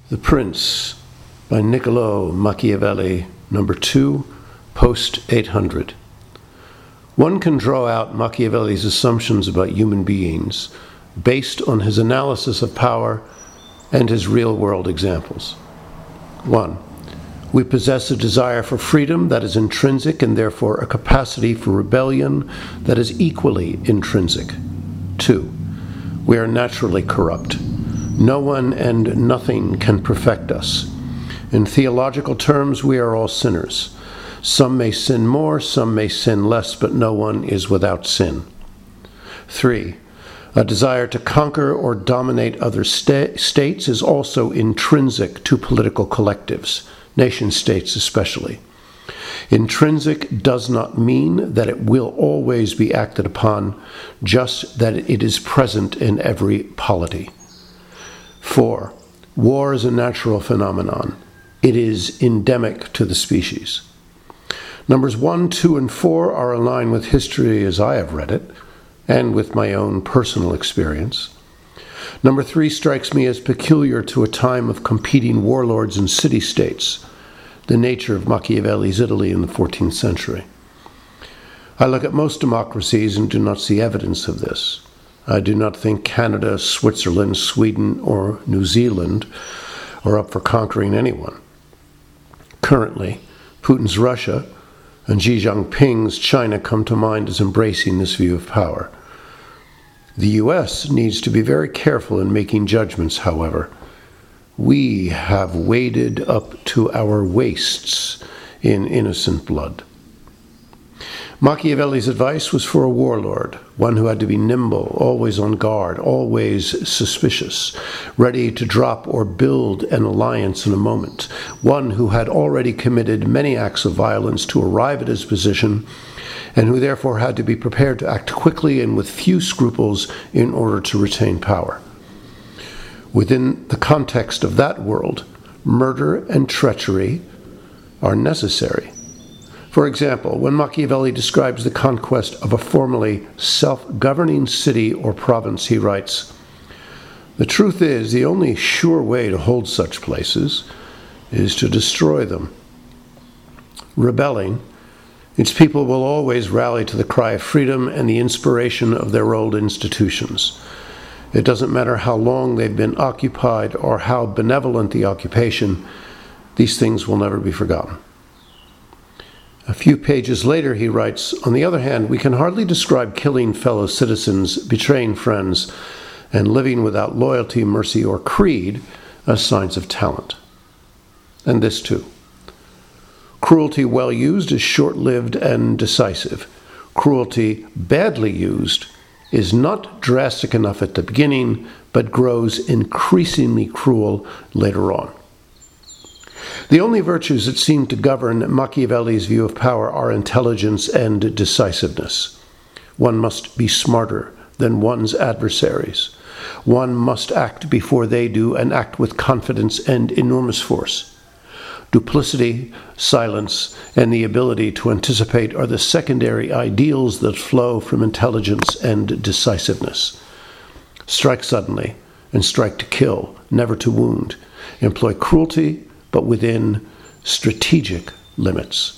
The Prince by Niccolò Machiavelli, number 2, post 800. One can draw out Machiavelli's assumptions about human beings based on his analysis of power and his real-world examples. 1. We possess a desire for freedom that is intrinsic and therefore a capacity for rebellion that is equally intrinsic. 2. We are naturally corrupt. No one and nothing can perfect us. In theological terms, we are all sinners. Some may sin more, some may sin less, but no one is without sin. 3. A desire to conquer or dominate other states is also intrinsic to political collectives, nation-states especially. Intrinsic does not mean that it will always be acted upon, just that it is present in every polity. 4. War is a natural phenomenon. It is endemic to the species. Numbers 1, 2, and 4 are aligned with history as I have read it, and with my own personal experience. Number 3 strikes me as peculiar to a time of competing warlords and city-states, the nature of Machiavelli's Italy in the 14th century. I look at most democracies and do not see evidence of this. I do not think Canada, Switzerland, Sweden, or New Zealand are up for conquering anyone. Currently, Putin's Russia and Xi Jinping's China come to mind as embracing this view of power. The U.S. needs to be very careful in making judgments, however. We have waded up to our waists in innocent blood. Machiavelli's advice was for a warlord, one who had to be nimble, always on guard, always suspicious, ready to drop or build an alliance in a moment, one who had already committed many acts of violence to arrive at his position, and who therefore had to be prepared to act quickly and with few scruples in order to retain power. Within the context of that world, murder and treachery are necessary. For example, when Machiavelli describes the conquest of a formerly self-governing city or province, he writes, "The truth is, the only sure way to hold such places is to destroy them. Rebelling, its people will always rally to the cry of freedom and the inspiration of their old institutions. It doesn't matter how long they've been occupied or how benevolent the occupation, these things will never be forgotten." A few pages later, he writes, "On the other hand, we can hardly describe killing fellow citizens, betraying friends, and living without loyalty, mercy, or creed as signs of talent." And this too. Cruelty well used is short-lived and decisive. Cruelty badly used is not drastic enough at the beginning, but grows increasingly cruel later on. The only virtues that seem to govern Machiavelli's view of power are intelligence and decisiveness. One must be smarter than one's adversaries. One must act before they do and act with confidence and enormous force. Duplicity, silence, and the ability to anticipate are the secondary ideals that flow from intelligence and decisiveness. Strike suddenly and strike to kill, never to wound. Employ cruelty, but within strategic limits.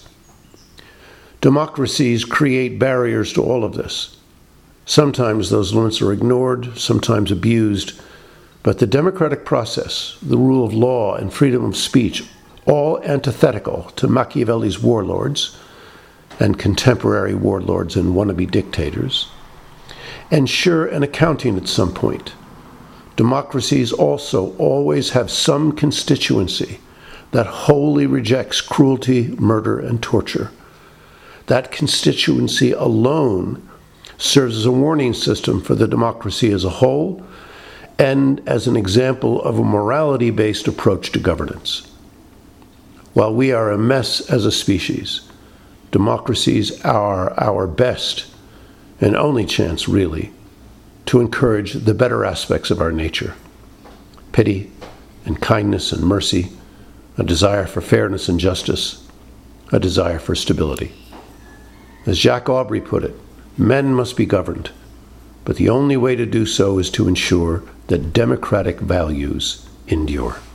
Democracies create barriers to all of this. Sometimes those limits are ignored, sometimes abused, but the democratic process, the rule of law, and freedom of speech, all antithetical to Machiavelli's warlords and contemporary warlords and wannabe dictators, ensure an accounting at some point. Democracies also always have some constituency that wholly rejects cruelty, murder, and torture. That constituency alone serves as a warning system for the democracy as a whole and as an example of a morality-based approach to governance. While we are a mess as a species, democracies are our best and only chance, really, to encourage the better aspects of our nature: pity and kindness and mercy, a desire for fairness and justice, a desire for stability. As Jack Aubrey put it, men must be governed, but the only way to do so is to ensure that democratic values endure.